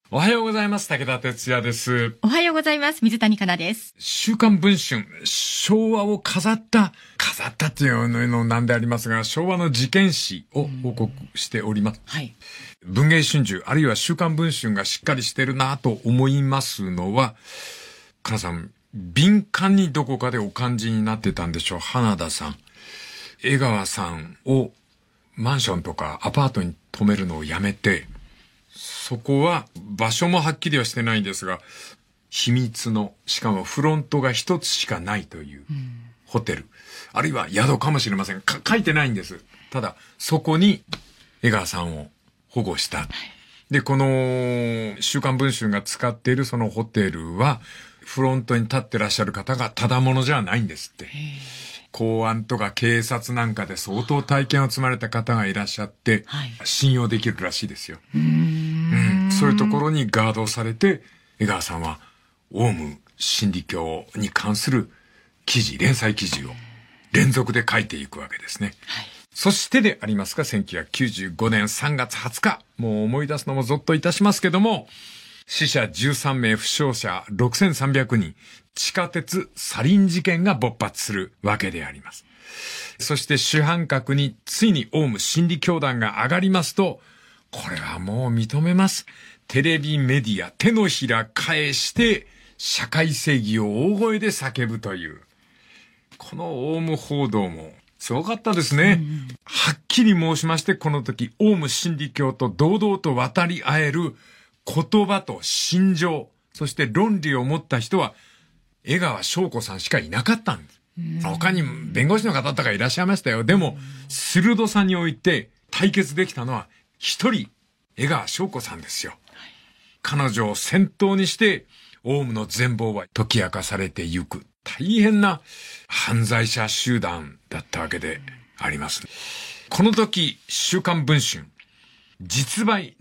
おはようございます。武田哲也です。 おはようございます。水谷香奈です。 週刊文春、昭和を飾ったっていうのなんでありますが、昭和の事件史を報告しております。 はい。 文藝春秋、あるいは週刊文春がしっかりしてるなと思いますのは、香奈さん、敏感にどこかでお感じになってたんでしょう。花田さん。江川さんをマンションとかアパートに泊めるのをやめて、そこは場所もはっきりはしてないんですが、秘密の、しかもフロントが一つしかないというホテル、あるいは宿かもしれません。書いてないんです。ただそこに江川さんを保護した。で、この週刊文春が使っているそのホテルはフロントに立ってらっしゃる方がただものじゃないんですって。公安とか警察なんかで相当体験を積まれた方がいらっしゃって、信用できるらしいですよ。そういうところにガードされて、江川さんはオウム真理教に関する連載記事を連続で書いていくわけですね。そしてでありますが、1995年3月20日、もう思い出すのもゾッといたしますけども、死者13名、負傷者6300人、地下鉄サリン事件が勃発するわけであります。そして主犯格についにオウム真理教団が上がりますと、これはもう認めます。テレビメディア、手のひら返して社会正義を大声で叫ぶという。このオウム報道もすごかったですね。はっきり申しまして、この時、オウム真理教と堂々と渡り合える言葉と心情、そして論理を持った人は、江川翔子さんしかいなかったんです。他に弁護士の方とかいらっしゃいましたよ。でも、鋭さにおいて対決できたのは一人、江川翔子さんですよ。彼女を先頭にして、オウムの全貌は解き明かされてゆく。大変な犯罪者集団だったわけであります。この時、週刊文春、実売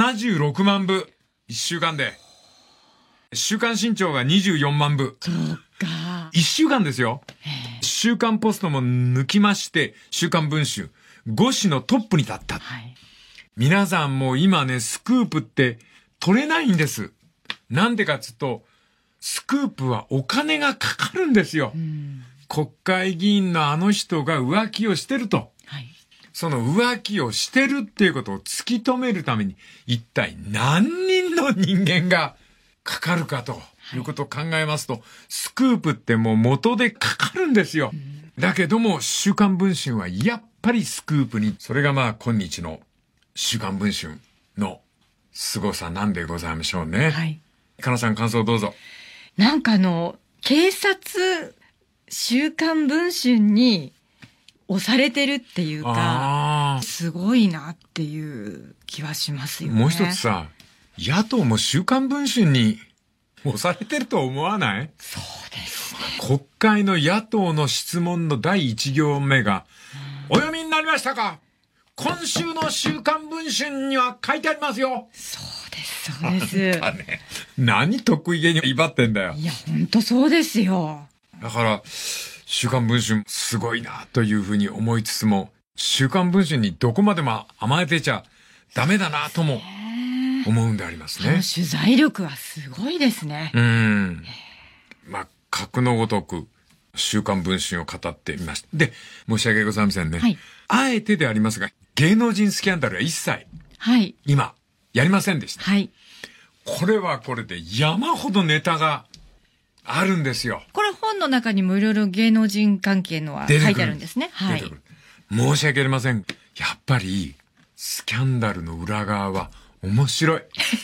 76万部。1週間で。週刊新潮が24万部。 そうか。 1週間ですよ。週刊ポストも抜きまして、週刊文春、5紙のトップに立った。皆さんもう今ね、スクープって取れないんです。なんでかっつうと、スクープはお金がかかるんですよ。国会議員のあの人が浮気をしてると。その浮気をしてるっていうことを突き止めるために、一体何人の人間がかかるかということを考えますと、スクープってもう元でかかるんですよ。だけども、週刊文春はやっぱりスクープに、それがまあ今日の週刊文春の凄さなんでございましょうね。香奈さん、感想どうぞ。 なんか警察、週刊文春に押されてるっていうか、すごいなっていう気はしますよね。 もう一つさ、野党も週刊文春に押されてると思わない？ そうですね。 国会の野党の質問の第一行目が、お読みになりましたか？今週の週刊文春には書いてありますよ。 そうです、そうです。 ね、何得意げに威張ってんだよ。 いや、ほんとそうですよ。 だから、週刊文春すごいなというふうに思いつつも、週刊文春にどこまでも甘えてちゃダメだなとも思うんでありますね。 取材力はすごいですね。 まあ、格のごとく週刊文春を語ってみました。で、申し訳ございませんね。あえてでありますが、芸能人スキャンダルは一切、今、やりませんでした。これはこれで山ほどネタがあるんですよ。 これ本の中にもいろいろ芸能人関係のは書いてあるんですね。 出てくる。申し訳ありません。やっぱり、スキャンダルの裏側は面白い。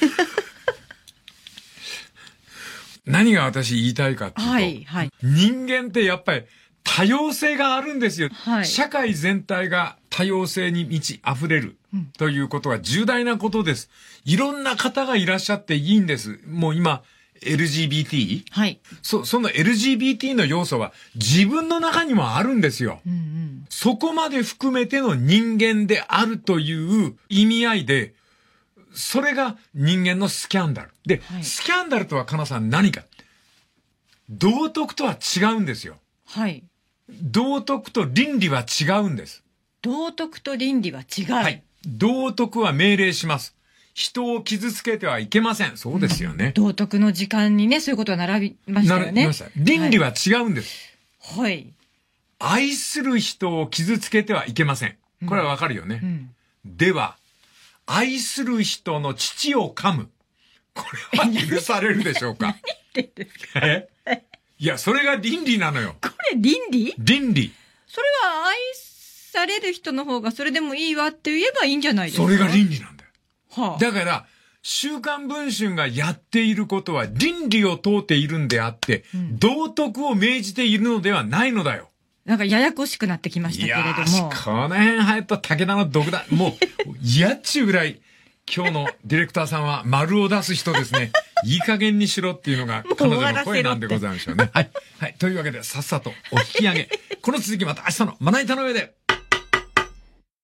何が私言いたいかっていうと、人間ってやっぱり多様性があるんですよ。社会全体が多様性に満ち溢れるということは重大なことです。いろんな方がいらっしゃっていいんです。もう今、LGBT？その LGBT の要素は自分の中にもあるんですよ。そこまで含めての人間であるという意味合いで、それが人間のスキャンダル。で、スキャンダルとは香奈さん何か。道徳とは違うんですよ。道徳と倫理は違うんです。 道徳と倫理は違う。 道徳は命令します。 人を傷つけてはいけません。そうですよね。 道徳の時間にね、そういうことが並びましたよね。 並びました。倫理は違うんです。 はい。 愛する人を傷つけてはいけません。これはわかるよね。では、愛する人の乳を噛む。これは許されるでしょうか？ 何言ってんですか？ いや、それが倫理なのよ。 これ倫理？ 倫理。 それは愛される人の方がそれでもいいわって言えばいいんじゃないですか？ それが倫理なんだよ。 はあ、 だから、週刊文春がやっていることは倫理を問うているんであって、道徳を命じているのではないのだよ。 なんかややこしくなってきましたけれども。 いやー、この辺流行った武田の独断。もう、嫌っちゅうぐらい、今日のディレクターさんは丸を出す人ですね。いい加減にしろっていうのが彼女の声なんでございましょうね。はい。はい。というわけで、さっさとお引き上げ。この続きまた明日のまな板の上で。